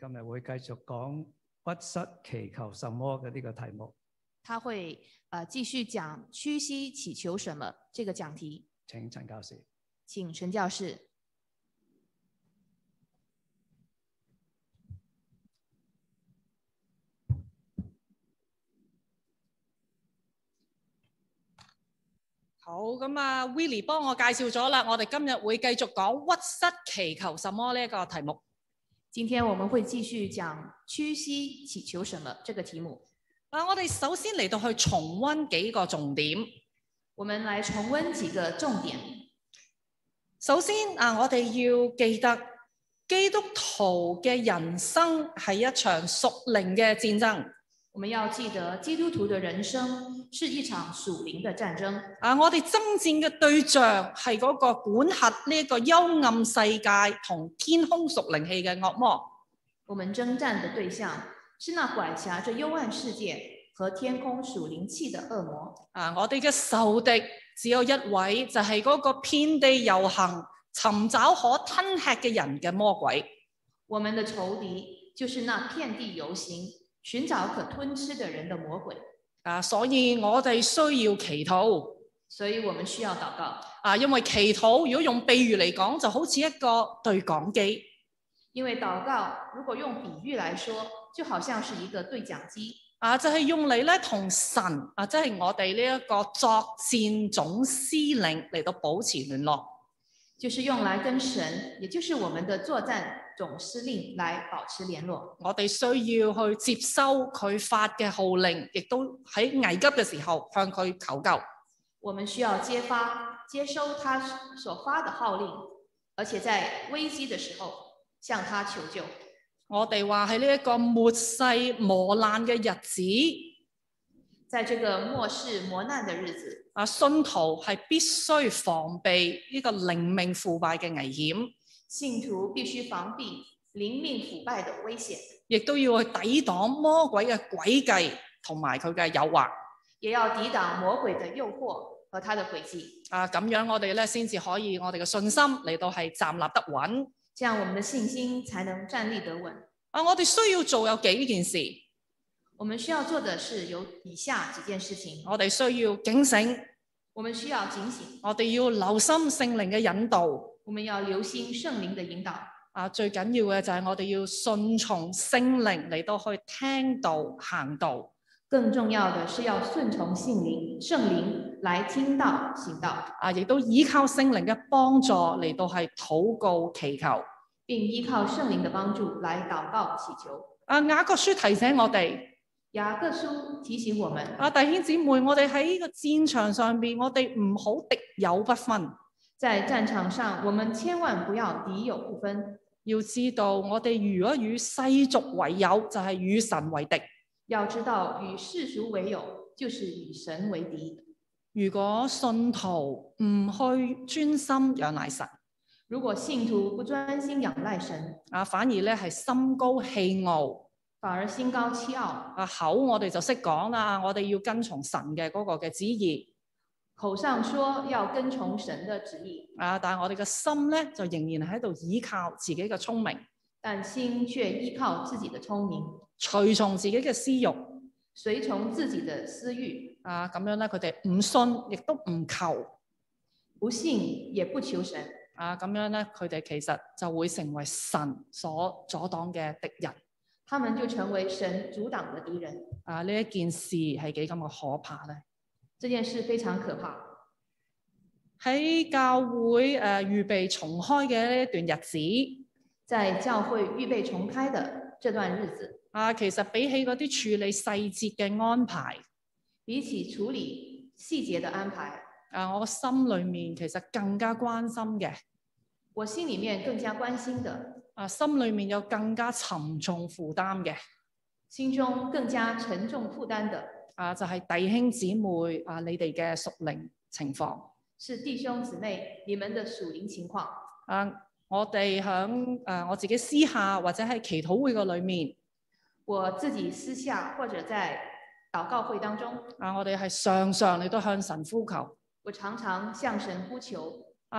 今日會繼續講屈膝祈求什麼嘅呢個題目。 他會繼續講屈膝祈求什麼這個講題。 請陳教士。 請陳教士。 好，咁啊 Willie 幫我介紹咗啦，我哋今日會繼續講屈膝祈求什麼呢一個題目。 今天我們會繼續講屈膝祈求什麼這個題目。 我哋首先嚟到去重溫幾個重點。 我們來重溫幾個重點。 首先我哋要記得基督徒嘅人生係一場屬靈嘅戰爭。 我們要記得基督徒的人生是一場屬靈的戰爭。 我哋爭戰嘅對象係嗰個管轄呢個幽暗世界同天空屬靈氣嘅惡魔。 我們征戰的對象是那管轄着幽暗世界和天空屬靈氣的惡魔。 我哋嘅仇敵只有一位，就係嗰個遍地遊行、尋找可吞吃嘅人嘅魔鬼。 我們的仇敵就是那遍地遊行、尋找可吞吃的人的魔鬼。 所以我哋需要祈禱。 所以我們需要禱告。 因為祈禱如果用比喻嚟講，就好似一個對講機。 因為禱告如果用比喻來說，就好像是一個對講機。 就係用嚟咧同神即係我哋呢一個作戰總司令嚟到保持聯絡。 就是用來跟神，也就是我們的作戰總司令來保持聯絡。 我哋需要去接收佢發嘅號令，亦都喺危急嘅時候向佢求救。 我們需要接收他所發的號令，而且在危機的時候向他求救。 我哋話喺呢一個末世磨難嘅日子， 在這個末世磨難的日子， 信徒係必須防備呢個靈命腐敗嘅危險。 信徒必須防備靈命腐敗的危險， 亦都要去抵擋魔鬼嘅詭計同埋佢嘅誘惑， 也要抵擋魔鬼的誘惑和他的詭計。 咁樣我哋咧先至可以，我哋嘅信心嚟到係站立得穩。 這樣我們的信心才能站立得穩。 我哋需要做有幾件事。 我們需要做的是有以下幾件事情。 我哋需要警醒。 我們需要警醒。 我哋要留心聖靈嘅引導。 我們要留心聖靈的引導。 最緊要嘅就係我哋要順從聖靈嚟到去聽道行道。 更重要的是要順從聖靈來聽道行道。 亦都依靠聖靈嘅幫助嚟到係禱告祈求， 並依靠聖靈的幫助來禱告祈求。 雅各書提醒我哋。 雅各書提醒我們。 弟兄姊妹，我哋喺呢個戰場上邊，我哋唔好敵友不分。 在戰場上，我們千萬不要敵友不分。 要知道，我哋如果與世俗為友，就係與神為敵。 要知道，與世俗為友，就是與神為敵。 如果信徒唔去專心仰賴神， 如果信徒不專心仰賴神， 反而咧係心高氣傲， 反而心高氣傲。 口我哋就識講啦，我哋要跟從神嘅嗰個嘅旨意。 口上說要跟從神的旨意， 但係我哋嘅心咧就仍然喺度依靠自己嘅聰明， 但心卻依靠自己的聰明， 隨從自己嘅私欲， 隨從自己的私欲。 咁樣咧，佢哋唔信，亦都唔求， 不信也不求神。 咁樣咧，佢哋其實就會成為神所阻擋嘅敵人。 他們就成為神阻擋的敵人。 呢一件事係幾咁嘅可怕咧？ 這件事非常可怕。 喺教會預備重開嘅呢一段日子， 在教會預備重開的這段日子， 其實比起嗰啲處理細節嘅安排， 比起處理細節的安排， 我心裏面其實更加關心嘅， 我心裏面更加關心的， 心裏面有更加沉重負擔嘅， 心中更加沉重負擔的， 就係弟兄姊妹你哋嘅屬靈情況， 是弟兄姊妹你們的屬靈情況。 我哋響我自己私下或者喺祈禱會嘅裏面， 我自己私下或者在禱告會當中， 我哋係常常你都向神呼求， 我常常向神呼求。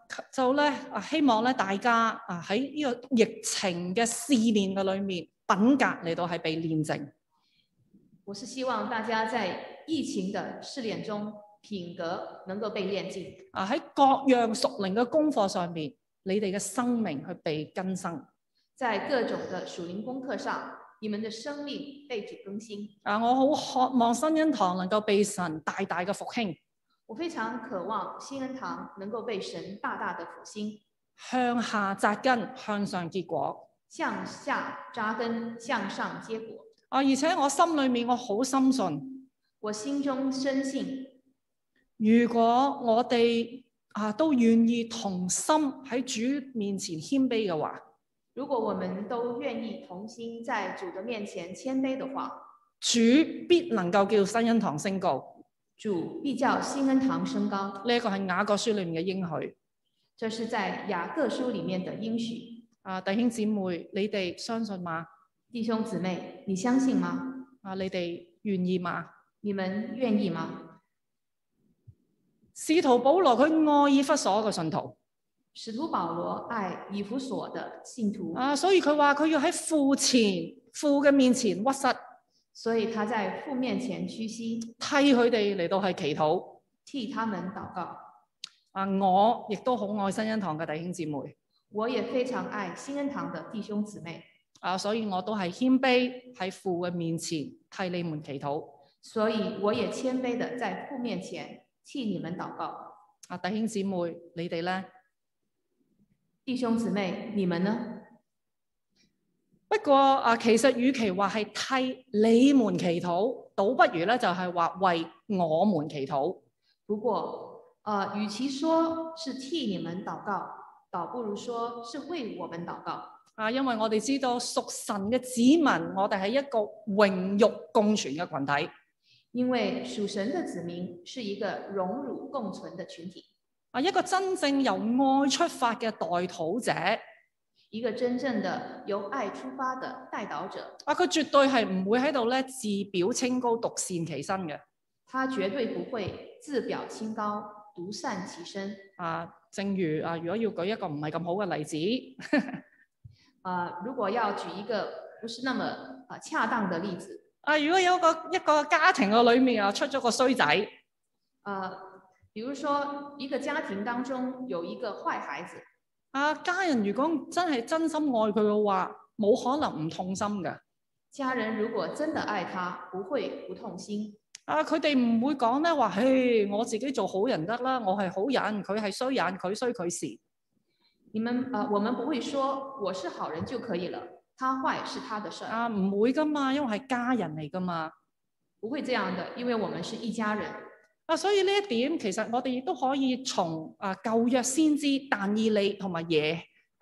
就咧希望咧大家喺呢個疫情嘅試煉嘅裏面，品格嚟到係被煉淨。 我是希望大家在疫情的試煉中，品格能夠被煉淨。 喺各樣屬靈嘅功課上面，你哋嘅生命去被更新。 在各種的屬靈功課上，你們的生命被主更新。 我好渴望新恩堂能夠被神大大嘅復興。 我非常渴望新恩堂能夠被神大大的復興， 向下扎根，向上結果。 向下扎根，向上結果。 而且我心裏面我好深信， 我心中深信， 如果我哋都願意同心喺主面前謙卑嘅話， 如果我們都願意同心在主的面前謙卑的話， 主必能夠叫新恩堂升高。 主必叫新恩堂升高。 呢一個係雅各書裏面嘅應許。 這是在雅各書裡面的應許。 弟兄姊妹，你哋相信嗎？ 弟兄姊妹，你相信嗎？ 你哋願意嗎？ 你們願意嗎？ 使徒保羅佢愛以弗所嘅信徒。 使徒保羅愛以弗所的信徒。 所以佢話佢要喺父嘅面前屈膝。 所以他在父面前屈膝， 替佢哋嚟到係祈禱， 替他們禱告。 我亦都好愛新恩堂嘅弟兄姊妹， 我也非常愛新恩堂的弟兄姊妹。 所以我都係謙卑喺父嘅面前替你們祈禱。 所以我也謙卑的在父面前替你們禱告。 弟兄姊妹，你哋呢？ 弟兄姊妹，你們呢？ 不過其實與其話係替你們祈禱，倒不如咧就係話為我們祈禱。 不過與其說是替你們禱告，倒不如說是為我們禱告。 因為我哋知道屬神嘅子民，我哋係一個榮辱共存嘅群體。 因為屬神的子民是一個榮辱共存的群體。 一個真正由愛出發嘅代禱者。 一個真正的由愛出發的代禱者， 佢絕對係唔會喺度咧自表清高、獨善其身嘅。 他絕對不會自表清高、獨善其身。 正如如果要舉一個唔係咁好嘅例子， 如果要舉一個不是那麼恰當的例子， 如果有一個家庭嘅裏面出咗個衰仔， 比如說一個家庭當中有一個壞孩子。 家人如果真係真心愛佢嘅話，冇可能唔痛心嘅。 家人如果真的愛他，不會不痛心。 佢哋唔會講咧話，嘿，我自己做好人得啦，我係好人，佢係衰人，佢衰佢事。 我們不會說我是好人就可以了，他壞是他的事。 唔會噶嘛，因為係家人嚟噶嘛。 不會這樣的，因為我們是一家人。 所以呢一點其實我哋亦都可以從舊約先知但以理同埋尼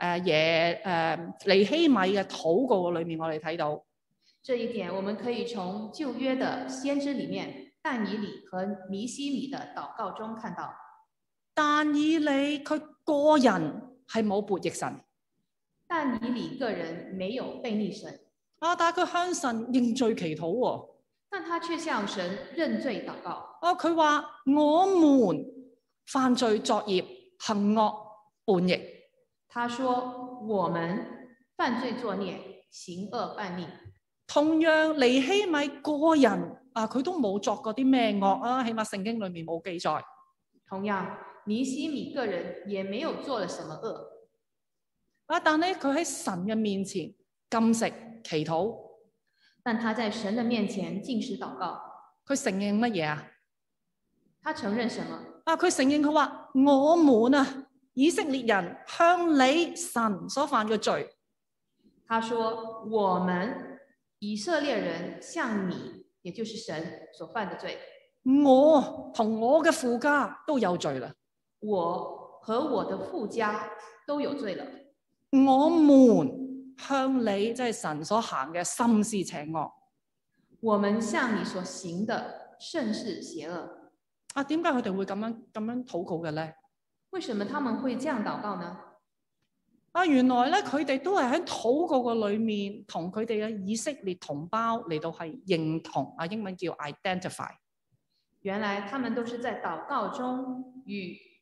希米嘅禱告裏面，我哋睇到這一點，我們可以從舊約的先知裡面但以理和尼希米的禱告中看到。 但以理佢個人係冇悖逆神， 但以理個人沒有悖逆神， 但係佢向神認罪祈禱喎。 但他卻向神認罪禱告。 佢話我們犯罪作孽，行惡叛逆。 他說我們犯罪作孽，行惡叛逆。 同樣尼希米個人佢都冇作過啲咩惡起碼聖經裏面冇記載。 同樣尼希米個人也沒有做了什麼惡。 但係佢喺神嘅面前禁食祈禱。 但他在神的面前禁食禱告。 佢承認乜嘢啊？ 他承認什麼？ 佢承認佢話我們以色列人向你神所犯嘅罪。 他說我們以色列人向你，也就是神所犯的罪。 我同我嘅父家都有罪啦。 我和我的父家都有罪了。 我們向你即係神所行嘅甚是邪惡。 我們向你所行的甚是邪惡。 點解佢哋會咁樣禱告嘅咧？ 為什麼他們會這樣禱告呢？ 原來咧佢哋都係喺禱告嘅裏面同佢哋嘅以色列同胞嚟到係認同。英文叫 identify。 原來他們都是在禱告中與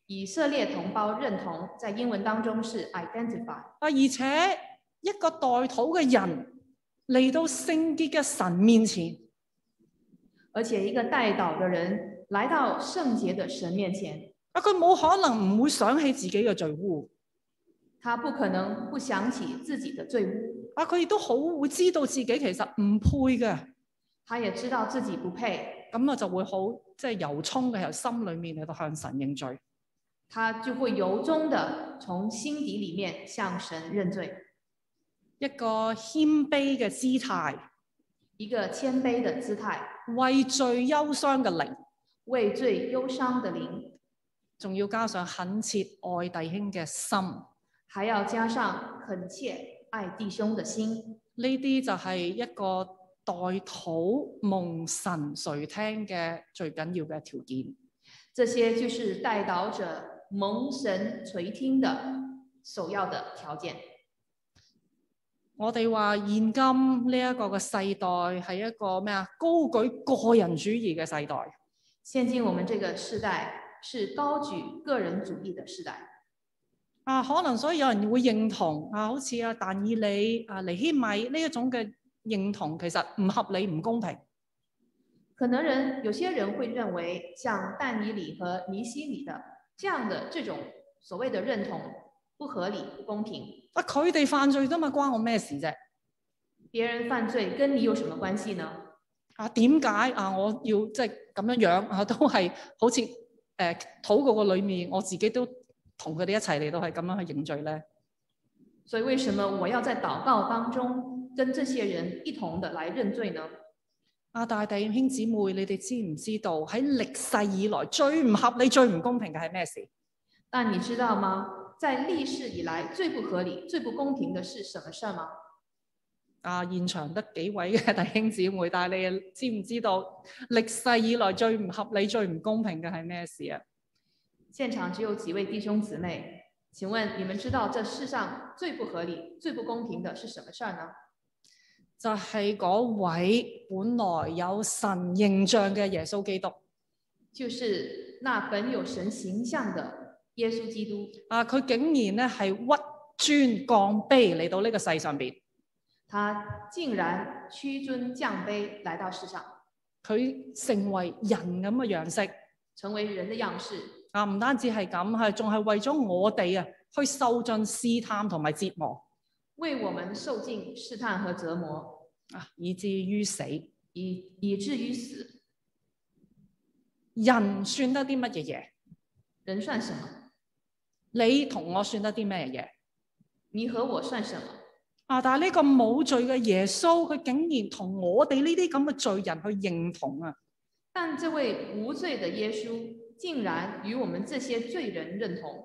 以色列同胞認同，在英文當中是 identify。 而且一個代禱嘅人嚟到聖潔嘅神面前， 而且一個代禱嘅人來到聖潔的神面前， 佢冇可能唔會想起自己嘅罪污， 他不可能不想起自己的罪污。 佢亦都好會知道自己其實唔配嘅， 他也知道自己不配， 咁就會好由衷嘅由心裏面嚟到向神認罪。 他就會由衷的從心底裡面向神認罪， 一個謙卑嘅姿態， 一個謙卑的姿態， 為罪憂傷嘅靈， 為罪憂傷的靈， 仲要加上懇切愛弟兄嘅心， 還要加上懇切愛弟兄的心。 呢啲就係一個代禱蒙神垂聽嘅最緊要嘅條件。 這些就是代禱者蒙神垂聽的首要的條件。 我哋話現今呢一個嘅世代係一個咩啊？高舉個人主義嘅世代。 現今我們這個世代是高舉個人主義的世代。 可能所以有人會認同好似但以理、尼希米呢一種嘅認同，其實唔合理、唔公平。 可能有些人會認為，像但以理和尼希米的這種所謂的認同不合理、不公平。 佢哋犯罪啫嘛，關我咩事啫？ 別人犯罪跟你有什麼關係呢？ 點解我要咁樣都係好似禱告個裏面，我自己都同佢哋一齊嚟到係咁樣去認罪咧？ 所以為什麼我要在禱告當中跟這些人一同的來認罪呢？ 但係弟兄姊妹，你哋知唔知道喺歷世以來最唔合理、最唔公平嘅係咩事？ 但你知道嗎？在歷世以來最不合理、最不公平的是什麼事嗎？ 現場得幾位嘅弟兄姊妹，但係你知唔知道歷世以來最唔合理、最唔公平嘅係咩事啊？ 現場只有幾位弟兄姊妹，請問你們知道這世上最不合理、最不公平的是什麼事呢？ 就係嗰位本來有神形象嘅耶穌基督， 就是那本有神形象的耶穌基督。 佢竟然咧係屈尊降卑嚟到呢個世上邊， 他竟然屈尊降卑來到世上， 佢成為人咁嘅樣式， 成為人的樣式。 唔單止係咁，係仲係為咗我哋去受盡試探同埋折磨。 為我們受盡試探和折磨， 以至於死， 以至於死。 人算得啲乜嘢嘢？ 人算什麼？ 你同我算得啲咩嘢？ 你和我算什麼？ 但係呢個冇罪嘅耶穌，佢竟然同我哋呢啲咁嘅罪人去認同啊！ 但這位無罪的耶穌，竟然與我們這些罪人認同。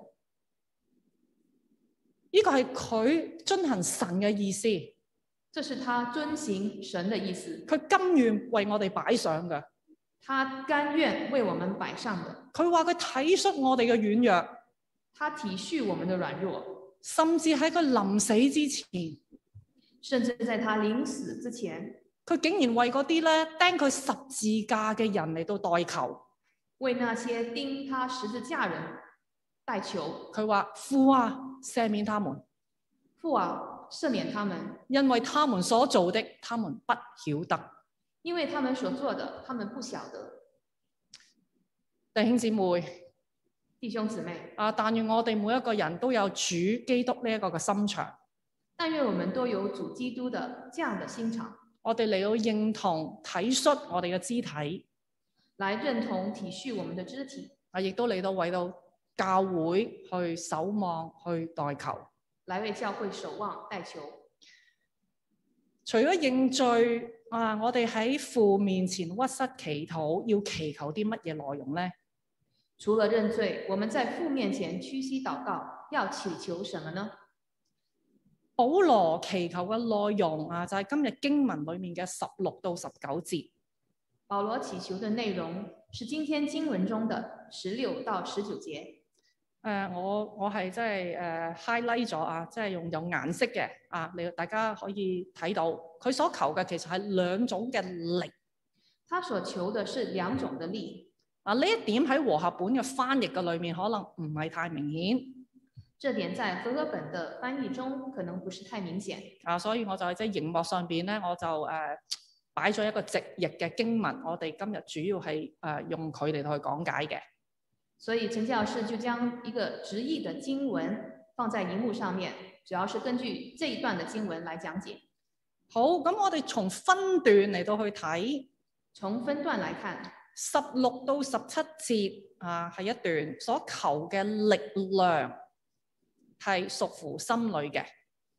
呢個係佢遵行神嘅意思， 這是他遵行神的意思。 佢甘願為我哋擺上嘅， 他甘願為我們擺上的。 佢話佢體恤我哋嘅軟弱， 他體恤我們的軟弱， 甚至喺佢臨死之前， 甚至在他臨死之前， 佢竟然為嗰啲咧釘佢十字架嘅人嚟到代求， 為那些釘他十字架人代求。 佢話父啊，赦免他們， 父啊，赦免他們， 因為他們所做的，他們不曉得。 因為他們所做的，他們不曉得。 弟兄姊妹， 弟兄姊妹， 但願我哋每一個人都有主基督呢一個嘅心腸。 但願我們都有主基督的這樣的心腸。 我哋嚟到認同體恤我哋嘅肢體， 來認同體恤我們的肢體。 亦都嚟到為到教會去守望去代求， 來為教會守望代求。 除咗認罪我哋喺父面前屈膝祈禱，要祈求啲乜嘢內容呢？ 除了認罪，我們在父面前屈膝禱告，要祈求什麼呢？ 保羅祈求嘅內容就係今日經文裏面嘅16到19節。 保羅祈求嘅內容是今天經文中的16到19節。 我係即係highlight 咗即係用有顏色嘅你大家可以睇到，佢所求嘅其實係兩種嘅力。 他所求的是兩種的力。 呢一點喺和合本嘅翻譯嘅裏面可能唔係太明顯。 這點在和合本的翻譯中可能不是太明顯。 所以我就喺熒幕上邊咧，我就擺咗一個直譯嘅經文，我哋今日主要係用佢嚟到去講解嘅。 所以陳教士就將一個直譯的經文放在熒幕上面，主要是根據這一段的經文來講解。 好，咁我哋從分段嚟到去睇， 從分段來看 16到17節係一段所求嘅力量係屬乎心裏嘅。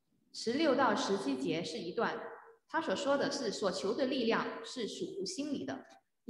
16到17節是一段，他所說的是所求的力量是屬乎心裏的。 而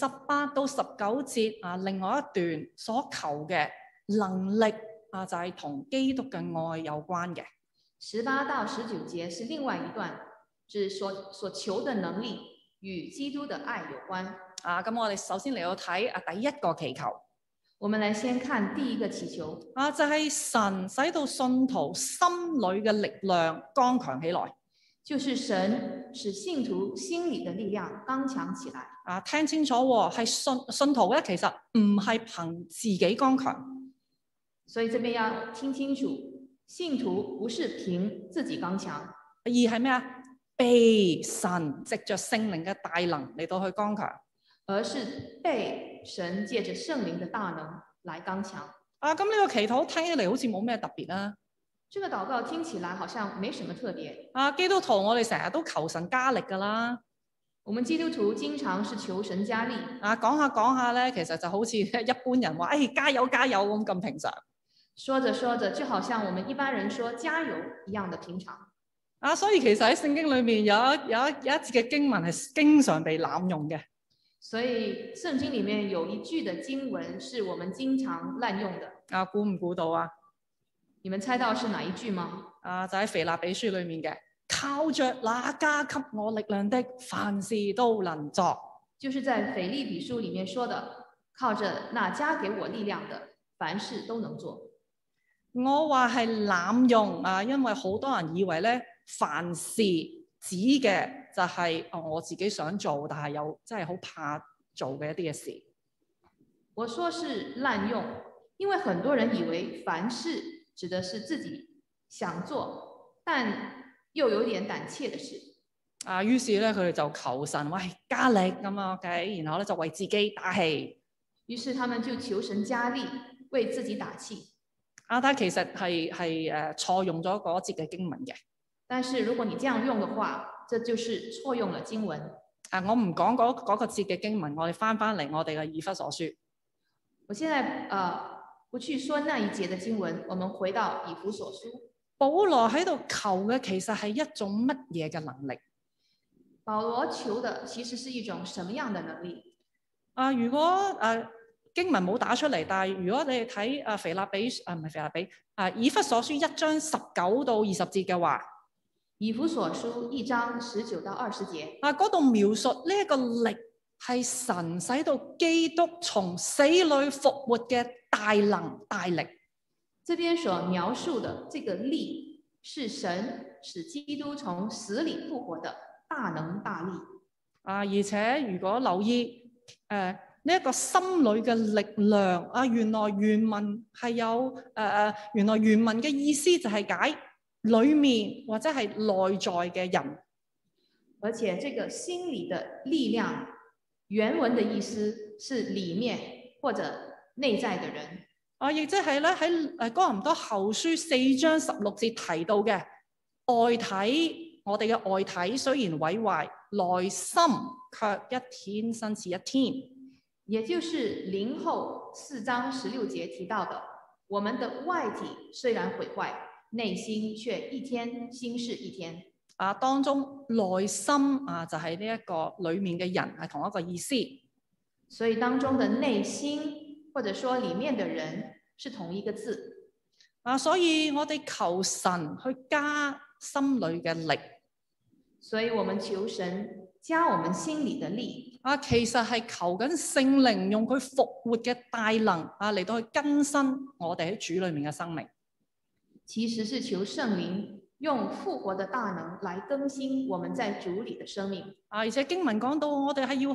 18到19節另外一段所求嘅能力就係同基督嘅愛有關嘅。 18到19節是另外一段，是所求的能力與基督的愛有關。 咁我哋首先嚟到睇第一個祈求。 我們來先看第一個祈求。 就係神使到信徒心裏嘅力量剛強起來。 就是神使信徒心裏的力量剛強起來。 聽清楚喎，係信徒咧，其實唔係憑自己剛強。 所以這邊要聽清楚，信徒不是憑自己剛強， 而係咩啊？被神藉着聖靈嘅大能嚟到去剛強。 而是被神借着聖靈的大能來剛強。 咁呢個祈禱聽起嚟好似冇咩特別啦。 這個禱告聽起來好像沒什麼特別。 基督徒我哋成日都求神加力噶啦。 我們基督徒經常是求神加力。 講下講下咧，其實就好似一般人話，加油加油咁平常。 說着說着，就好像我們一般人說加油一樣的平常。 所以其實喺聖經裏面有一節嘅經文係經常被濫用嘅。 所以聖經裡面有一句的經文是我們經常濫用的。 估唔估到啊？ 你們猜到是哪一句嗎？ 就喺腓立比書裡面嘅，靠着那加給我力量的，凡事都能作。 就是在腓立比書裡面說的，靠着那加給我力量的，凡事都能做。 我話係濫用因為好多人以為咧，凡事指嘅就係我自己想做，但係又真係好怕做嘅一啲嘅事。我說是濫用， 因為很多人以為凡事指的是自己想做，但又有點膽怯的事。 於是咧佢哋就求神喂加力咁OK，然後咧就為自己打氣。 於是他們就求神加力，為自己打氣。 但係其實係錯用咗嗰節嘅經文嘅。 但是如果你這樣用的話，這就是錯用了經文。 我唔講嗰個節嘅經文，我哋翻嚟我哋嘅以弗所書。 我現在不去說那一節的經文，我們回到以弗所書。 保羅喺度求嘅其實係一種乜嘢嘅能力？ 保羅求的其實是一種什麼樣的能力？ 如果經文冇打出嚟，但係如果你哋睇腓立比唔係腓立比以弗所書1章19到20節嘅話。 以弗所書1章19到20節， 嗰度描述呢一個力係神使到基督從死裏復活嘅大能大力。 這邊所描述的這個力是神使基督從死裏復活的大能大力。 而且如果留意呢一個心裏嘅力量原來原文係有原來原文嘅意思就係解裏面或者係內在嘅人， 而且這個心理的力量，原文的意思是裏面或者內在的人。 亦即係咧喺哥林多後書4章16節提到嘅外體，我哋嘅外體雖然毀壞，內心卻一天新似一天。 也就是林後4章16節提到的，我們的外體雖然毀壞，內心卻一天新似一天。 當中內心就係呢一個裏面嘅人係同一個意思。 所以當中的內心或者說裏面的人是同一個字。 所以我哋求神去加心裏嘅力。 所以我們求神加我們心裏的力。 其實係求緊聖靈用佢復活嘅大能嚟到去更新我哋喺主裏面嘅生命。 其實是求聖靈用復活的大能來更新我們在主裏的生命。 而且經文講到，我哋係要喺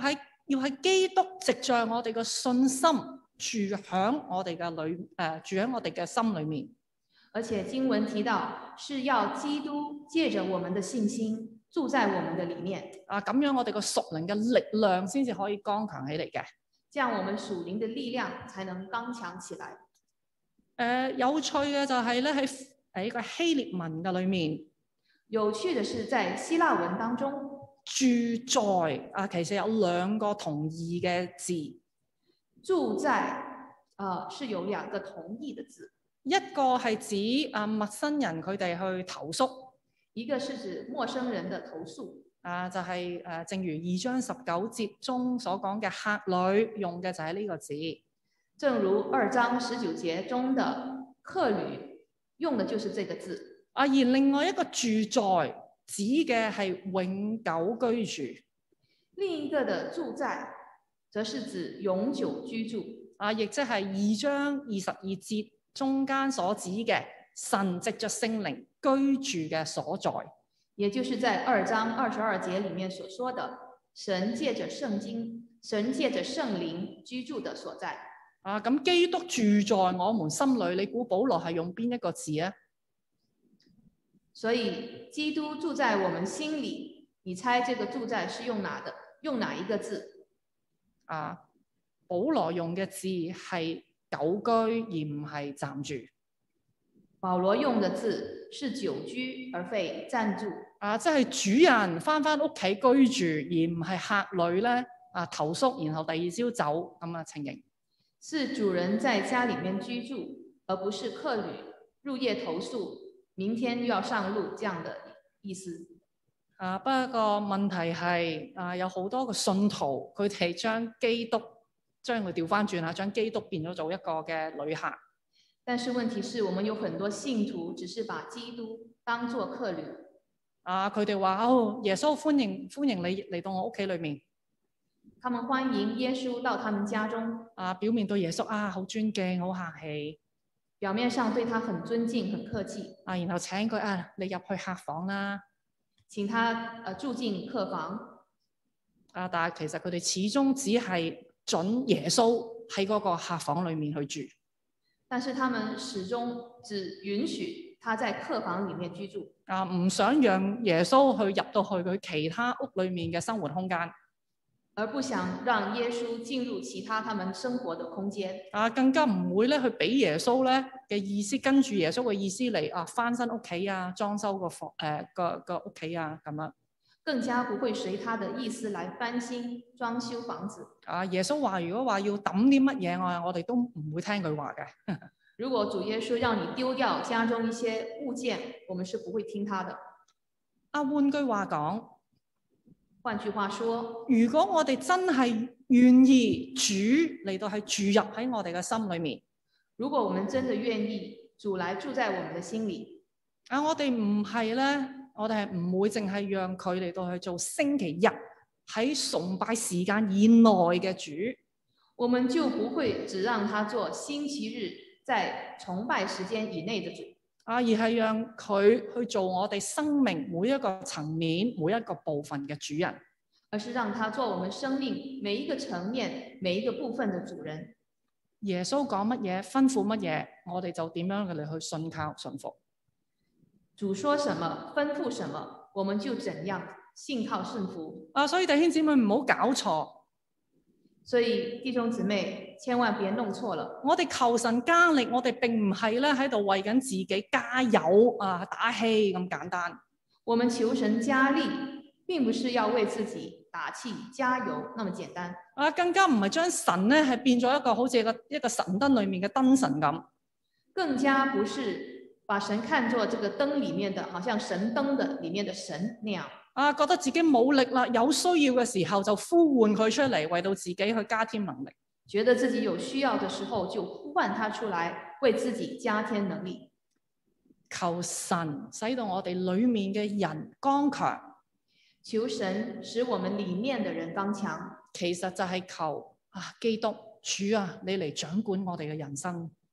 要係基督藉着我哋嘅信心住喺我哋嘅心裏面。 而且經文提到，是要基督借着我們的信心住在我們的裡面。 咁樣我哋個屬靈嘅力量先至可以剛強起嚟嘅。 這樣我們屬靈的力量才能剛強起來。 有趣嘅就係咧喺一個希臘文嘅裏面， 有趣的是在希臘文當中， 住在其實有兩個同義嘅字。 住在是有兩個同義的字， 一個係指陌生人佢哋去投宿， 一個是指陌生人的投宿。 就係正如2章19節中所講嘅客旅用嘅就係呢個字。 正如2章19節中的客旅用的就是這個字。 而另外一個住在指嘅係永久居住。 另一個的住在則是指永久居住。 亦即係2章22節中間所指嘅神藉着聖靈居住嘅所在。 也就是在2章22節裡面所說的，神借着聖靈居住的所在。 咁基督住在我們心裏，你估保羅係用邊一個字啊？ 所以基督住在我們心裡，你猜這個住在是用哪一個字？ 保羅用嘅字係久居，而唔係暫住。 保羅用的字是久居，而非暫住。 即係主人翻屋企居住，而唔係客旅咧投宿，然後第二朝走咁嘅情形。 是主人在家裡面居住，而不是客旅入夜投宿，明天又要上路這樣的意思。 不過個問題係有好多個信徒佢哋將基督將佢調翻轉將基督變咗做一個嘅旅客。 但是問題是我們有很多信徒只是把基督當作客旅。 佢哋話耶穌歡迎你嚟到我屋企裏面。 他們歡迎耶穌到他們家中。 表面對耶穌好尊敬，好客氣。 表面上對他很尊敬，很客氣。 然後請佢你入去客房啦， 請他住進客房。 但係其實佢哋始終只係准耶穌喺嗰個客房裏面去住。 但是他們始終只允許他在客房裡面居住。 唔想讓耶穌去入到去佢其他屋裏面嘅生活空間， 而不想讓耶穌進入其他他們生活的空間。 更加唔會咧去俾耶穌咧嘅意思，跟住耶穌嘅意思嚟翻新屋企裝修個房個屋企咁樣。 更加不會隨他的意思來翻新裝修房子。 耶穌話如果話要抌啲乜嘢，我哋都唔會聽佢話嘅。 如果主耶穌讓你丟掉家中一些物件，我們是不會聽他的。 換句話講， 換句話說， 如果我哋真係願意主嚟到係住入喺我哋嘅心裏面， 如果我們真的願意主來住在我們的心裏， 我哋唔係咧，我哋係唔會淨係讓佢嚟到去做星期日喺崇拜時間以內嘅主， 我們就不會只讓他做星期日在崇拜時間以內的主， 而係讓佢去做我哋生命每一個層面每一個部分嘅主人， 而是讓他做我們生命每一個層面每一個部分的主人。 耶穌講乜嘢，吩咐乜嘢，我哋就點樣嘅嚟去信靠順服。 主說什麼，吩咐什麼，我們就怎樣信靠順服。 所以弟兄姊妹唔好搞錯。 所以弟兄姊妹千萬別弄錯了。 我哋求神加力，我哋並唔係咧喺度為緊自己加油打氣咁簡單。 我們求神加力，並不是要為自己打氣加油那麼簡單。 更加唔係將神咧係變咗一個好似一個神燈裏面嘅燈神咁。更加不是把神看作這個燈裡面的，好像神燈的裡面的神那樣。 覺得自己冇力啦，有需要嘅時候就呼喚佢出嚟，為到自己去加添能力。 覺得自己有需要的時候就呼喚他出來，為自己加添能力。 求神使到我哋裏面嘅人剛強。 求神使我們裡面的人剛強。 其實就係求基督主你嚟掌管我哋嘅人生。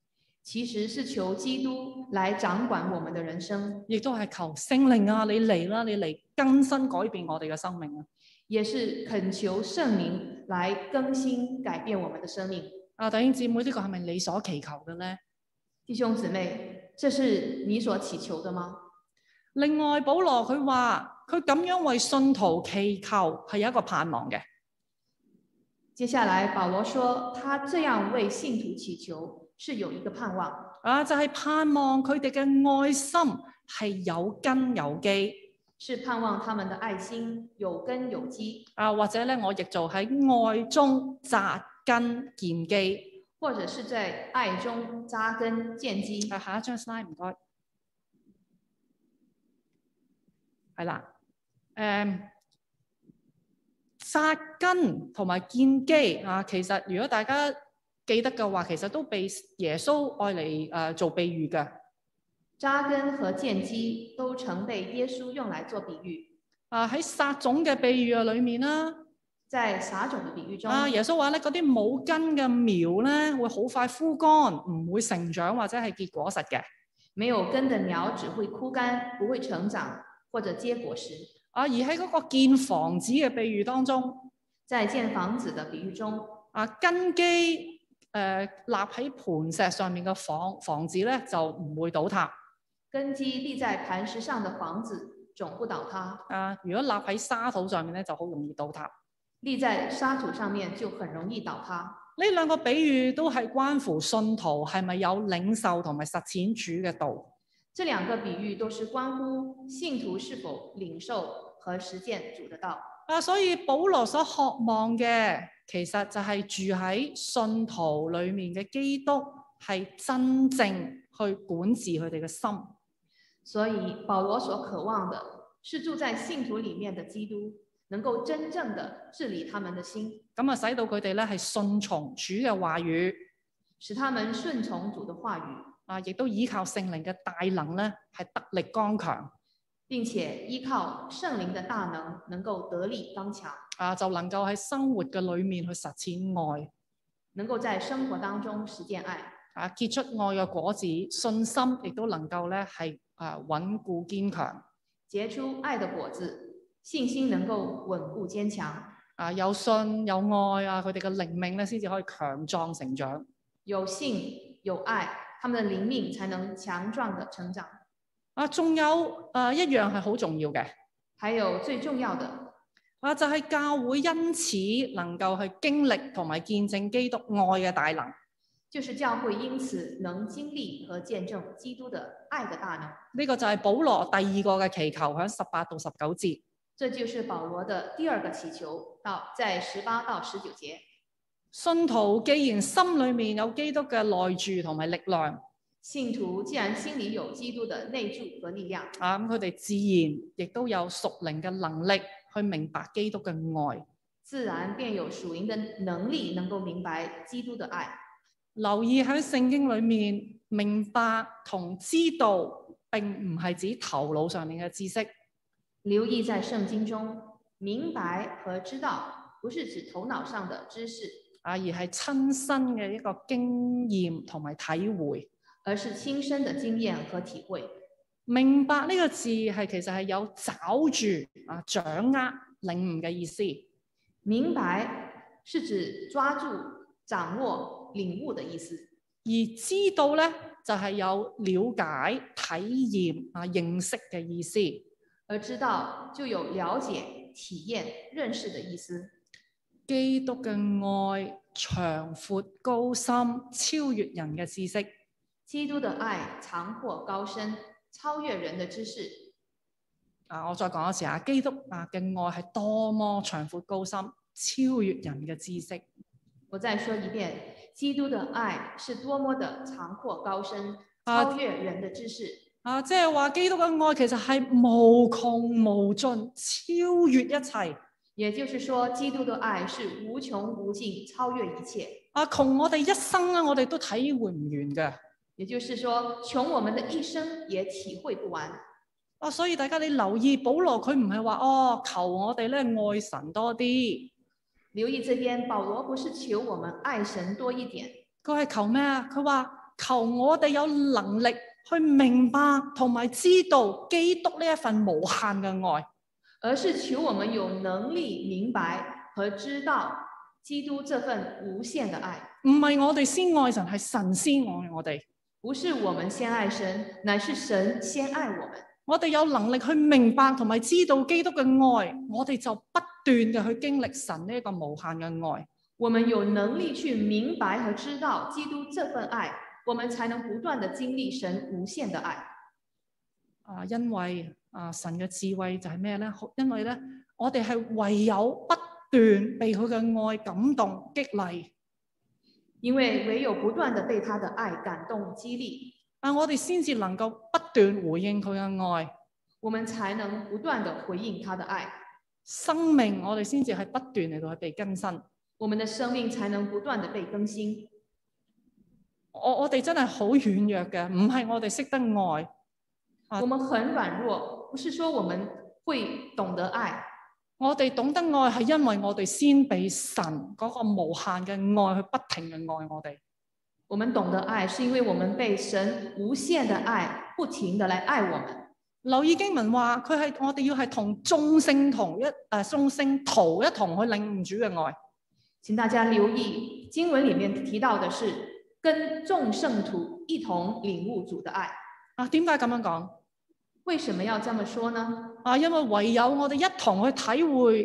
其實是求基督來掌管我們的人生， 亦都係求聖靈啊，你嚟啦，你嚟更新改變我哋嘅生命啊！ 也是懇求聖靈來更新改變我們的生命。 啊，弟兄姊妹，呢個係咪你所祈求嘅呢？ 弟兄姊妹，這是你所祈求的嗎？ 另外，保羅佢話佢咁樣為信徒祈求係有一個盼望嘅。 接下來，保羅說他這樣為信徒祈求是有一個盼望。 啊，就係盼望佢哋嘅愛心係有根有基。 是盼望他們的愛心有根有基。 啊，或者咧，我譯做喺愛中紮根建基， 或者是在愛中紮根建基。 啊，下一張 slide 唔該。係啦，紮根同埋建基啊，其實如果大家記得嘅話，其實都被耶穌愛嚟做比喻嘅。 紮根和建基都曾被耶穌用來做比喻。 啊，喺撒種嘅比喻裏面啦， 在撒種嘅比喻中， 啊，耶穌話咧，嗰啲冇根嘅苗咧，會好快枯乾，唔會成長或者係結果實嘅。 沒有根的苗只會枯乾，不會成長或者結果實。 啊，而喺嗰個建房子嘅比喻當中， 在建房子嘅比喻中， 啊，根基立喺磐石上面嘅房子咧，就唔會倒塌。 根基立在磐石上的房子總不倒塌。 啊，如果立喺沙土上面咧，就好容易倒塌。 立在沙土上面就很容易倒塌。 呢兩個比喻都係關乎信徒係咪有領受同埋實踐主嘅道。 這兩個比喻都是關乎信徒是否領受和實踐主的道。 啊，所以保羅所渴望嘅，其實就係住喺信徒裏面嘅基督，係真正去管治佢哋嘅心。 所以保羅所渴望的是住在信徒裡面的基督，能夠真正的治理他們的心。 咁啊，使到佢哋咧係順從主嘅話語， 使他們順從主的話語。 啊，亦都依靠聖靈嘅大能咧，係得力剛強。 並且依靠聖靈的大能，能夠得力剛強。 啊，就能夠喺生活嘅裡面去實踐愛， 能夠在生活當中實踐愛。 啊，結出愛嘅果子，信心亦都能夠咧係穩固堅強。 結出愛的果子，信心能夠穩固堅強。 啊，有信有愛啊，佢哋嘅靈命咧先至可以強壯成長。 有信有愛，他們的靈命才能強壯的成長。 啊，仲有一樣係好重要嘅， 還有最重要的啊，就係教會因此能夠去經歷同埋見證基督愛嘅大能。 就是教會因此能經歷和見證基督的愛的大能。 呢個就係保羅第二個嘅祈求，喺18到19節。 這就是保羅的第二個祈求，在18到19節。 信徒既然心裏面有基督嘅內住同埋力量， 信徒既然心裏有基督的內住和力量， 啊，咁佢哋自然亦都有屬靈嘅能力去明白基督嘅愛， 自然便有屬靈的能力能夠明白基督的愛。 留意喺聖經裏面，明白同知道並唔係指頭腦上面嘅知識。 留意在聖經中，明白和知道不是指頭腦上的知識， 啊，而係親身嘅一個經驗同埋體會， 而是親身的經驗和體會。 明白呢個字係其實係有抓住啊、掌握、領悟嘅意思。 明白是指抓住、掌握、領悟的意思， 而知道咧就係有了解、體驗啊、認識嘅意思。 而知道就有了解、體驗、認識的意思。 基督嘅愛長闊高深，超越人嘅知識。 基督的愛長闊高深，超越人的知識。 啊，我再講一次啊，基督啊嘅愛係多麼長闊高深，超越人嘅知識。 我再說一遍，基督的愛是多麼的長闊高深，超越人的知識。 啊，即係話基督嘅愛其實係無窮無盡，超越一切。 也就是說，基督的愛是無窮無盡，超越一切。 啊，窮我哋一生咧，我哋都體會唔完嘅。 也就是說，窮我們的一生也體會不完。 啊，所以大家你留意，保羅佢唔係話求我哋咧愛神多啲。 留意這邊，保羅不是求我們愛神多一點， 佢係求咩啊？佢話求我哋有能力去明白同埋知道基督呢一份無限嘅愛， 而是求我們有能力明白和知道基督這份無限的愛。 唔係我哋先愛神，係神先愛我哋。 不是我們先愛神，乃是神先愛我們。 我哋有能力去明白同埋知道基督嘅愛，我哋就不斷嘅去經歷神呢一個無限嘅愛。 我們有能力去明白和知道基督這份愛，我們才能不斷的經歷神無限的愛。 因為神嘅智慧就係咩咧？因為咧，我哋係唯有不斷被佢嘅愛感動激勵， 因為唯有不斷的被他的愛感動激勵， 我哋先至能夠不斷回應佢嘅愛， 我們才能不斷的回應他的愛。 生命我哋先至係不斷嚟到去被更新， 我們的生命才能不斷的被更新。 我哋真係好軟弱嘅，唔係我哋識得愛。 我們很軟弱，不是說我們會懂得愛。 我哋懂得愛係因為我哋先被神嗰個無限嘅愛去不停嘅愛我哋。 我們懂得愛是因為我們被神無限的愛不停的來愛我們。 留意經文話佢係我哋要係同眾聖徒一同去領悟主嘅愛。 請大家留意經文裏面提到的是跟眾聖徒一同領悟主的愛。 點解咁樣講？ 為什麼要這麼說呢？ 因為唯有我哋一同去體會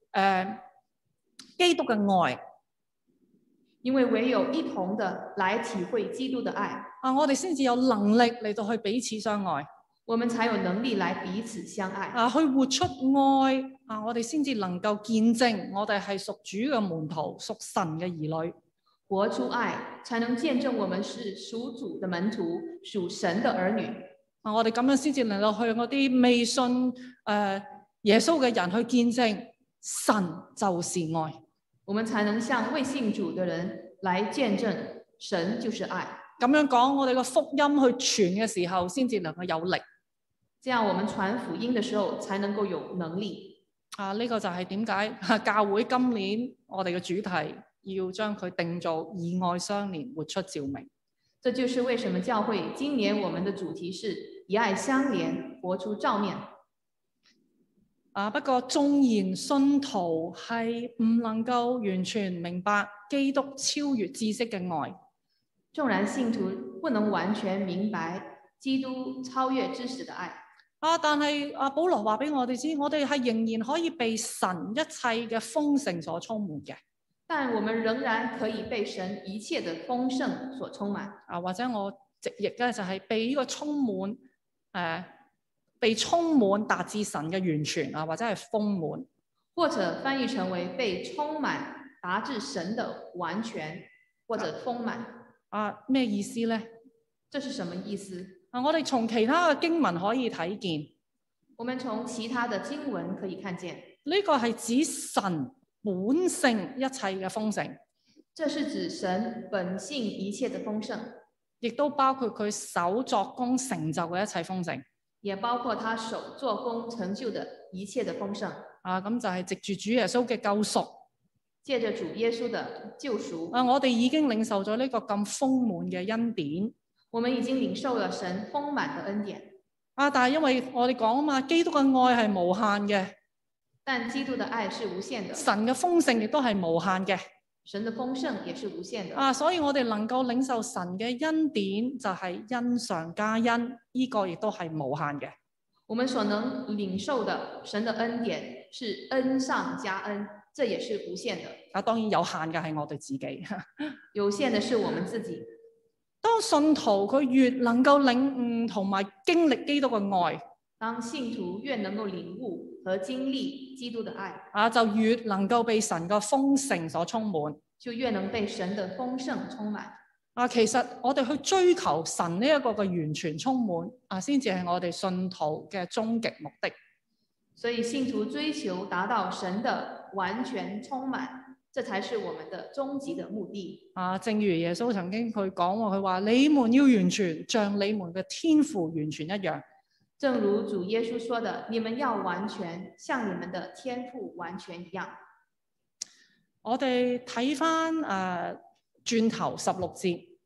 基督嘅愛， 因為唯有一同的來體會基督的愛， 我哋先至有能力嚟到去彼此相愛， 我們才有能力來彼此相愛， 去活出愛，我哋先至能夠見證我哋係屬主嘅門徒，屬神嘅兒女。 活出愛，才能見證我們是屬主的門徒，屬神的兒女。 我哋咁樣先至能夠向嗰啲未信耶穌嘅人去見證神就是愛。 我們才能向未信主的人來見證神就是愛。 咁樣講，我哋個福音去傳嘅時候，先至能夠有力。 這樣我們傳福音的時候，才能夠有能力。 呢個就係點解教會今年我哋嘅主題要將佢定做以愛相連，活出照明。 這就是為什麼教會今年我們的主題是以愛相連，活出照面。 不過縱然信徒係唔能夠完全明白基督超越知識嘅愛， 縱然信徒不能完全明白基督超越知識的愛， 但係保羅話俾我哋知，我哋係仍然可以被神一切嘅豐盛所充滿嘅。 但我們仍然可以被神一切的豐盛所充滿。 或者我直譯咧就係被呢個充滿，被充滿達至神嘅完全或者係豐滿， 或者翻譯成為被充滿達至神的完全或者豐滿。 咩意思咧？ 這是什麼意思？ 我哋從其他嘅經文可以睇見， 我們從其他的經文可以看見， 呢個係指神本性一切嘅豐盛， 這是指神本性一切的豐盛， 亦都包括佢手作工成就嘅一切豐盛， 也包括他手作工成就的一切的豐盛。 咁就係藉住主耶穌嘅救贖， 借着主耶穌的救贖， 我哋已經領受咗呢個咁豐滿嘅恩典。 我們已經領受了神豐滿的恩典。 但係因為我哋講嘛，基督嘅愛係無限嘅。 但基督的愛是無限的， 神嘅豐盛亦都係無限嘅， 神的豐盛也是無限的。 所以我哋能夠領受神嘅恩典就係恩上加恩，呢個亦都係無限嘅。 我們所能領受的神的恩典是恩上加恩，這也是無限的。 當然有限嘅係我哋自己， 有限的是我們自己。 當信徒佢越能夠領悟同埋經歷基督嘅愛， 當信徒越能夠領悟和經歷基督的愛， 就越能夠被神嘅豐盛所充滿， 就越能被神的豐盛充滿。 其實我哋去追求神呢一個嘅完全充滿，先至係我哋信徒嘅終極目的。 所以信徒追求達到神的完全充滿，這才是我們的終極的目的。 正如耶穌曾經佢講過，佢話你們要完全，像你們嘅天父完全一樣。 正如主耶穌說的，你們要完全，像你們的天父完全一樣。 我哋睇翻轉頭16節，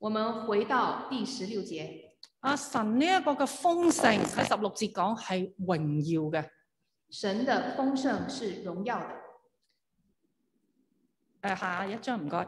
我們回到第16節， 神呢一個嘅豐盛喺16節講係榮耀嘅。 神的豐盛是榮耀的。 下一張唔該。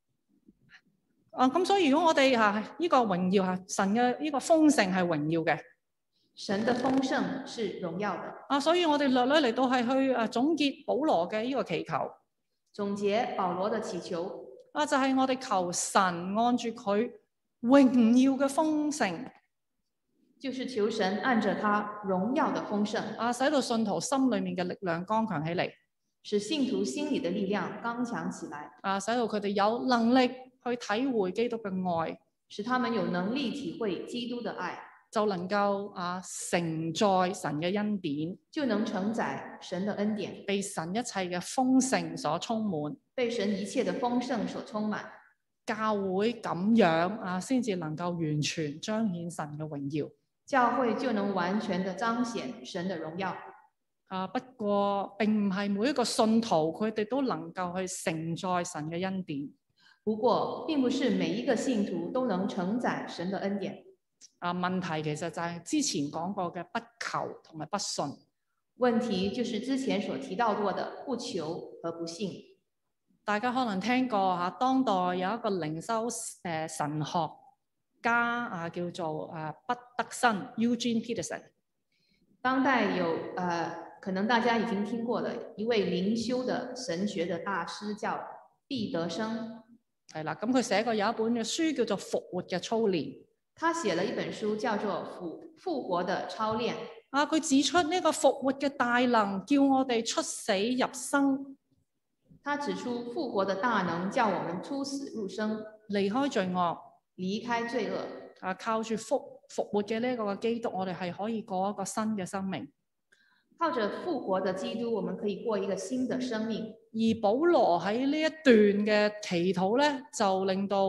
咁所以如果我哋呢個榮耀神嘅呢個豐盛係榮耀嘅。 神的豐盛是榮耀的。 所以我哋略略嚟到係去總結保羅嘅呢個祈求。 總結保羅的祈求。 就係我哋求神按住佢榮耀嘅豐盛， 就是求神按着他榮耀的豐盛， 使到信徒心裏面嘅力量剛強起嚟， 使信徒心裏的力量剛強起來， 使到佢哋有能力去體會基督嘅愛， 使他們有能力體會基督的愛， 就能夠承載神嘅恩典， 就能承載神的恩典， 被神一切嘅豐盛所充滿， 被神一切的豐盛所充滿。 教會咁樣先至能夠完全彰顯神嘅榮耀。 教會就能完全的彰顯神的榮耀。 不過並唔係每一個信徒佢哋都能夠去承載神嘅恩典。 不過並不是每一個信徒都能承載神的恩典。 問題其實就係之前講過嘅不求同埋不信。 問題就是之前所提到過的不求和不信。 大家可能聽過當代有一個靈修神學家叫做畢德森 Eugene Peterson。當代有可能大家已經聽過的一位靈修的神學的大師叫畢德生。 係啦，咁佢寫過有一本嘅書叫做《復活嘅操練》。 他寫了一本書叫做復活的操練。 佢指出呢個復活嘅大能叫我哋出死入生。 他指出復活的大能叫我們出死入生， 離開罪惡， 離開罪惡。 靠住復活嘅呢個基督，我哋係可以過一個新嘅生命。 靠着復活的基督，我們可以過一個新的生命。 而保羅喺呢一段嘅祈禱咧，就令到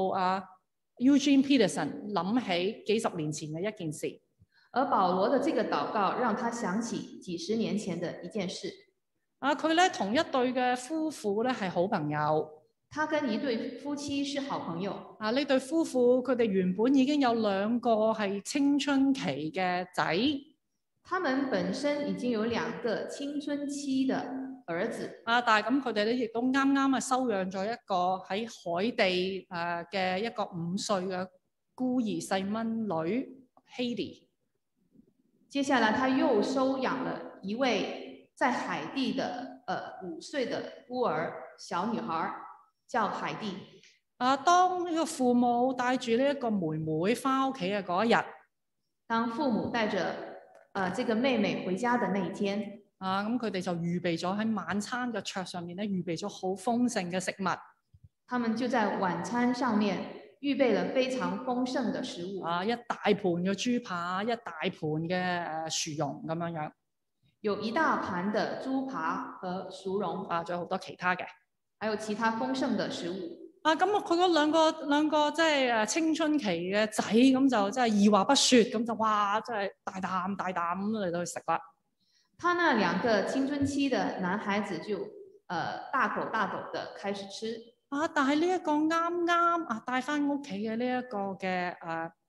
Eugene Peterson 諗起幾十年前嘅一件事。 而保羅的這個禱告，讓他想起幾十年前的一件事。 佢咧同一對嘅夫婦咧係好朋友。 他跟一對夫妻是好朋友。 呢對夫婦佢哋原本已經有2個係青春期嘅仔。 他們本身已經有2個青春期的兒子。 但係咁佢哋咧亦都啱啱收養咗一個喺海地嘅一個5歲嘅孤兒細蚊女 Heidi。 接下來他又收養了一位在海地的5歲的孤兒小女孩，叫海蒂。 當呢個父母帶住呢一個妹妹翻屋企嘅嗰一日， 當父母帶着這個妹妹回家的那一天， 咁佢哋就預備咗喺晚餐嘅桌上面咧，預備咗好豐盛嘅食物。 他們就在晚餐上面預備了非常豐盛的食物。 一大盤嘅豬扒，一大盤嘅薯蓉咁樣樣。 有一大盤的豬扒和薯蓉。 仲有好多其他嘅。 還有其他豐盛的食物。 咁佢嗰兩個即係青春期嘅仔，咁就真係二話不說，咁就哇，真係大啖大啖咁嚟到去食啦。 他那2個青春期的男孩子就大口大口的開始吃。 但係呢一個啱啱帶翻屋企嘅呢一個嘅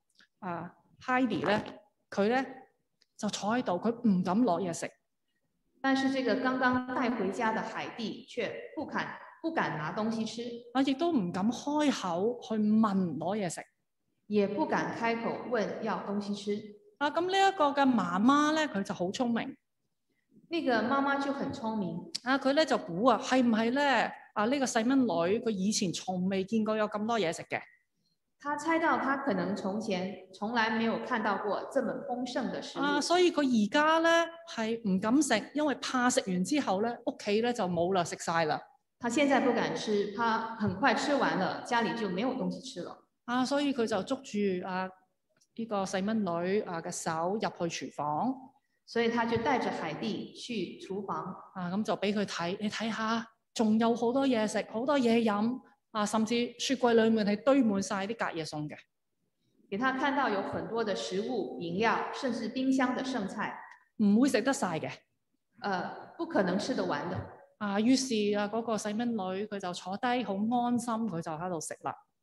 Heidi 咧，佢咧就坐喺度，佢唔敢攞嘢食。 但是這個剛剛帶回家的海蒂卻不敢拿東西吃， 亦都唔敢開口去問攞嘢食， 也不敢開口問要東西吃。 咁呢一個嘅媽媽咧，佢就好聰明。 呢個媽媽就很聰明。 佢咧就估係唔係咧？呢個細蚊女佢以前從未見過有咁多嘢食嘅。 他猜到他可能從前從來沒有看到過這麼豐盛的食物。 所以佢而家咧係唔敢食，因為怕食完之後咧屋企咧就冇啦，食晒啦。 他現在不敢吃，他很快吃完了，家裏就沒有東西吃了。 所以佢就捉住呢個細蚊女嘅手入去廚房。 所以他就帶着海蒂去廚房。 咁就俾佢睇，你睇下，仲有好多嘢食，好多嘢飲。甚至雪櫃裏面係堆滿晒啲隔夜餸嘅。 給他看到有很多的食物、飲料，甚至冰箱的剩菜， 唔會食得晒嘅。 不可能吃得完的。 於是嗰個細蚊女佢就坐低，好安心，佢就喺度食啦。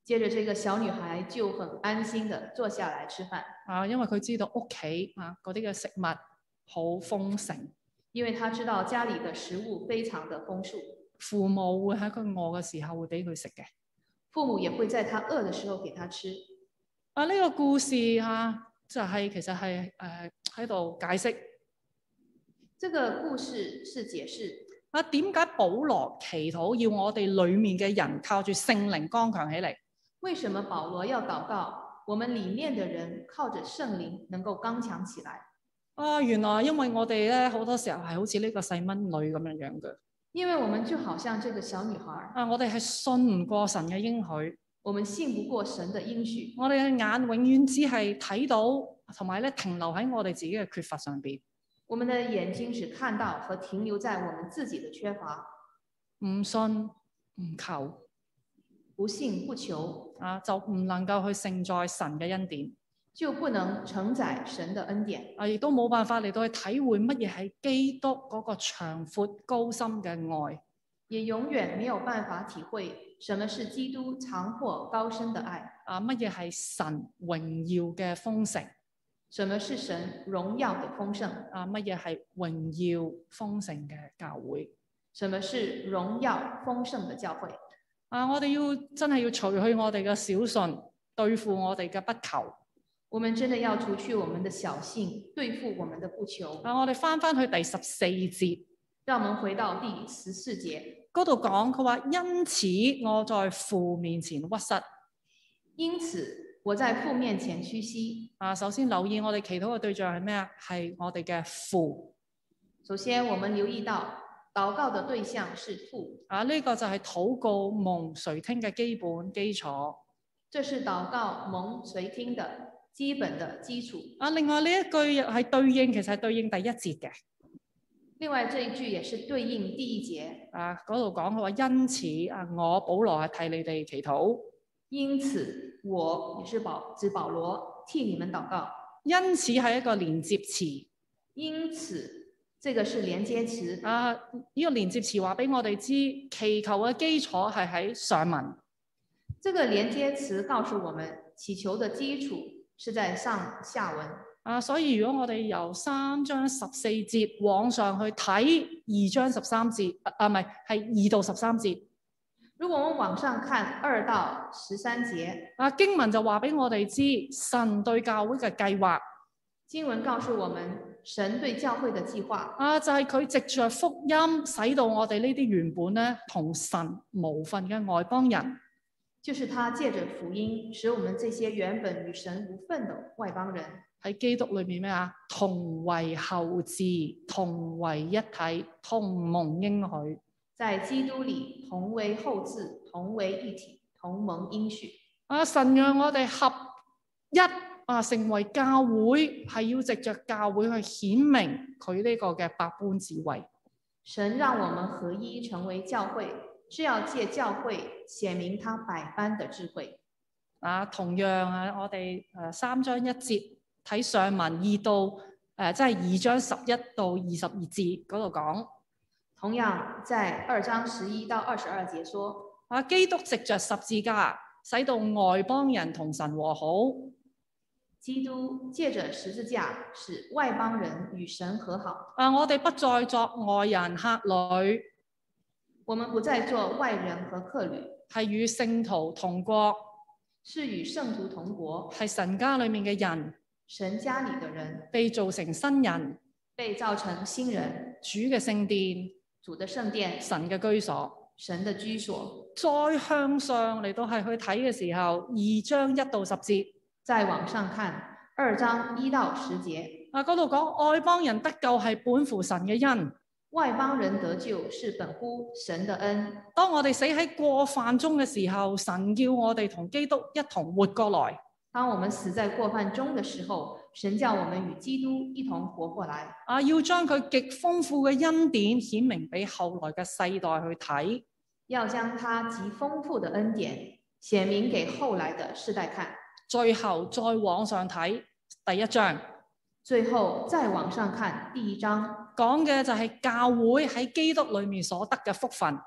接着這個小女孩就很安心地坐下來吃飯， 因為佢知道屋企嗰啲嘅食物好豐盛， 因為她知道家裡的食物非常的豐富， 父母會喺佢餓嘅時候會俾佢食嘅。 父母也會在她餓的時候給她吃。 呢個故事就係其實係喺度解釋， 這個故事是解釋點解保羅祈禱要我哋裡面嘅人靠住聖靈剛強起嚟？ 為什麼保羅要禱告我們裡面的人靠着聖靈能夠剛強起來？ 原來因為我哋咧好多時候係好似呢個細蚊女咁樣樣嘅。 因為我們就好像這個小女孩。 我哋係信唔過神嘅應許。 我們信不過神的應許。 我哋嘅眼永遠只係睇到同埋咧停留喺我哋自己嘅缺乏上邊。 我們的眼睛只看到和停留在我們自己的缺乏。 唔信唔求。 不信不求就唔能夠去承載神嘅恩典， 就不能承載神的恩典。 亦都冇辦法嚟到去體會乜嘢係基督嗰個長闊高深嘅愛， 也永遠沒有辦法體會什麼是基督長闊高深的愛。 乜嘢係神榮耀嘅豐盛？ 什麼是神榮耀的豐盛？ 乜嘢係榮耀豐盛嘅教會？ 什麼是榮耀豐盛的教會？ 我哋真係要除去我哋嘅小信，對付我哋嘅不求。 我們真的要除去我們的小信，對付我們的不求。 我哋翻去第14節， 讓我們回到第14節嗰度講，佢話因此我在父面前屈膝。 因此我在父面前屈膝。 首先留意我哋祈禱嘅對象係咩啊？係我哋嘅父。 首先我們留意到禱告的對象是父。 呢個就係禱告蒙垂聽嘅基本基礎。 這是禱告蒙垂聽的基本的基礎。 另外呢一句係對應，其實係對應第1節嘅。 另外這一句也是對應第1節。 嗰度講佢話因此我保羅係替你哋祈禱。 因此我也是指保羅替你們禱告。 因此係一個連接詞。 因此這個是連接詞。 呢個連接詞話俾我哋知，祈求嘅基礎係喺上文。 這個連接詞告訴我們，祈求的基礎是在上下文。 所以如果我哋由3章14節往上去睇2章13節，唔係2到13節。 如果我們往上看2到13節， 經文就話俾我哋知，神對教會嘅計劃。 經文告訴我們，神對教會的計劃。 就係佢藉着福音，使到我哋呢啲原本咧同神無份嘅外邦人。 就是他借着福音，使我們這些原本與神無份的外邦人， 喺基督裏面咩同為後嗣，同為一體，同蒙應許。 在基督裏同為後嗣，同為一體，同蒙應許。 神讓我哋合一成為教會，係要藉着教會去顯明佢呢個嘅百般智慧。 神讓我們合一成為教會，是要借教會顯明他百般的智慧。 同樣我哋3章1節睇上文2到即係2章11到22節嗰度講。 同樣在2章11到22節說， 基督藉着十字架，使到外邦人同神和好。 基督借着十字架，使外邦人與神和好。 我哋不再作外人客旅。 我們不再做外人和客旅， 係與聖徒同國， 是與聖徒同國， 係神家裏面嘅人， 神家裏的人被造成新人， 被造成新人， 主嘅聖殿， 主的聖殿， 神嘅居所， 神的居所。 再向上嚟到係去睇嘅時候，2章1到10節， 再往上看2章1到10節， 嗰度講外邦人得救係本乎神嘅恩。 外邦人得救是本乎神的恩。 當我哋死喺過犯中嘅時候，神叫我哋同基督一同活過來。 當我們死在過犯中的時候，神叫我們與基督一同活過來。 要將佢極豐富嘅恩典顯明俾後來嘅世代去睇。 要將他極豐富的恩典顯明給後來的世代看。 最後再往上睇第1章。 最後再往上看第1章， 講嘅就係教會喺基督裏面所得嘅福分。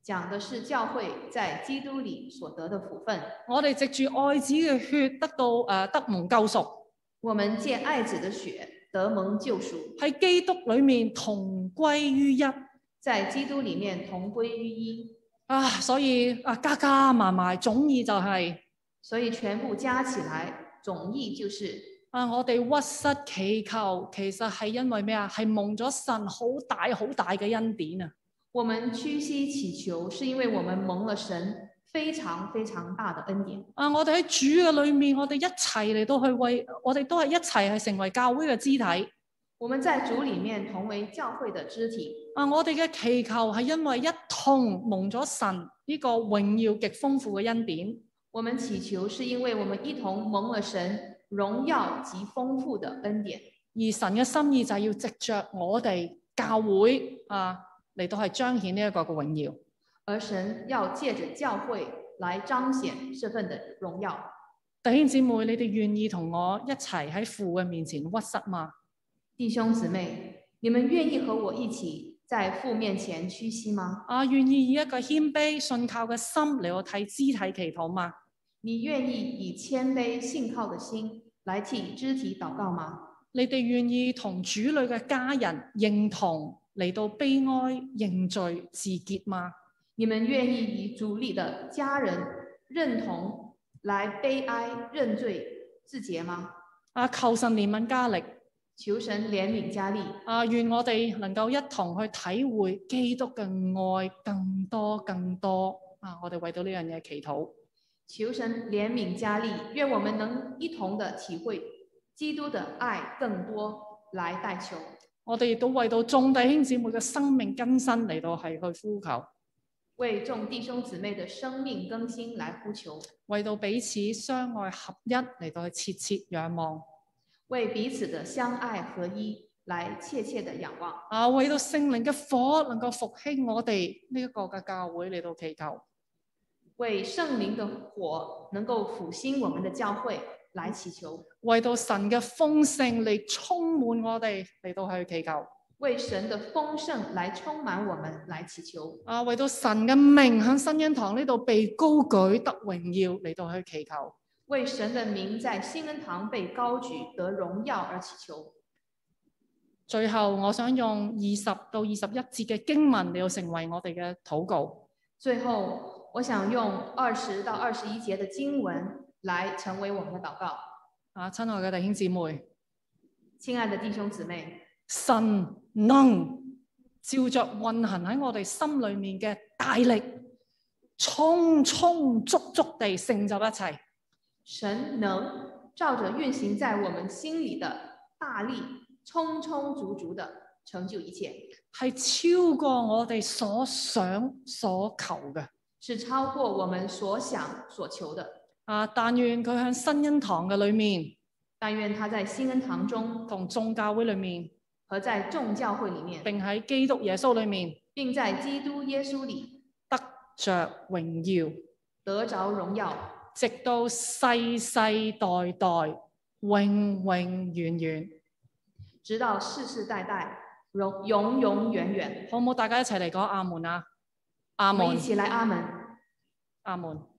講的是教會在基督裏所得的福分。 我哋藉住愛子嘅血得蒙救贖， 我們借愛子的血得蒙救贖， 喺基督裏面同歸於一。 在基督裏面同歸於一。 所以加加埋埋總意就係、 所以全部加起來總意就是我哋屈膝祈求，其實係因為咩啊？係蒙咗神好大好大嘅恩典啊！ 我們屈膝祈求，是因為我們蒙了神非常非常大的恩典。 我哋喺主嘅裏面，我哋一齊嚟到去為，我哋都係一齊係成為教會嘅肢體。 我們在主裏面同為教會的肢體。 我哋嘅祈求係因為一同蒙咗神呢個榮耀極豐富嘅恩典。 我們祈求是因為我們一同蒙了神榮耀極豐富的恩典。 而神嘅心意就係要藉着我哋教會嚟到係彰顯呢一個嘅榮耀。 而神要借着教會來彰顯這份的榮耀。 弟兄姊妹，你哋願意同我一齊喺父嘅面前屈膝嗎？ 弟兄姊妹，你們願意和我一起在父面前屈膝嗎？ 願意以一個謙卑信靠嘅心嚟到替肢體祈禱嗎？ 你願意以謙卑信靠的心來替肢體禱告嗎？ 你哋願意同主裏嘅家人認同嚟到悲哀認罪自潔嗎？ 你們願意以主裏的家人認同來悲哀認罪自潔嗎？ 求神憐憫加力， 求神憐憫加力。 願我哋能夠一同去體會基督嘅愛更多更多。我哋為到呢樣嘢祈禱。 求神憐憫加力，願我們能一同的體會基督的愛更多，來代求。 我哋亦都為到眾弟兄姊妹嘅生命更新嚟到係去呼求， 為眾弟兄姊妹的生命更新來呼求， 為到彼此相愛合一嚟到去切切仰望， 為彼此的相愛合一來切切的仰望。 為到聖靈嘅火能夠復興我哋呢一個嘅教會嚟到祈求， 為聖靈的火能夠復興我們的教會來祈求， 為到神嘅豐盛嚟充滿我哋嚟到去祈求， 為神的豐盛來充滿我們來祈求， 為到神嘅名喺新恩堂呢度被高舉得榮耀嚟到去祈求， 為神的名在新恩堂被高舉得榮耀而祈求。 最後我想用20到21節嘅經文嚟到成為我哋嘅禱告。 最後我想用20到21節的經文來成為我們的禱告。 親愛嘅弟兄姊妹， 親愛的弟兄姊妹， 神能照着運行喺我哋心裏面嘅大力，充充足足地成就一切。 神能照着運行在我們心裏的大力，充充足足的成就一切， 係超過我哋所想所求嘅， 是超過我們所想所求的。 但願佢喺新恩堂嘅裏面， 但願他在新恩堂中同眾教會裏面， 和在眾教會裏面， 並喺基督耶穌裏面， 並在基督耶穌裏得着榮耀， 得着榮耀， 直到世世代代，永永遠遠， 直到世世代代，永永遠遠。 好唔好？大家一齊嚟講阿門啊！阿門！ 我們一起來阿門！ 阿門！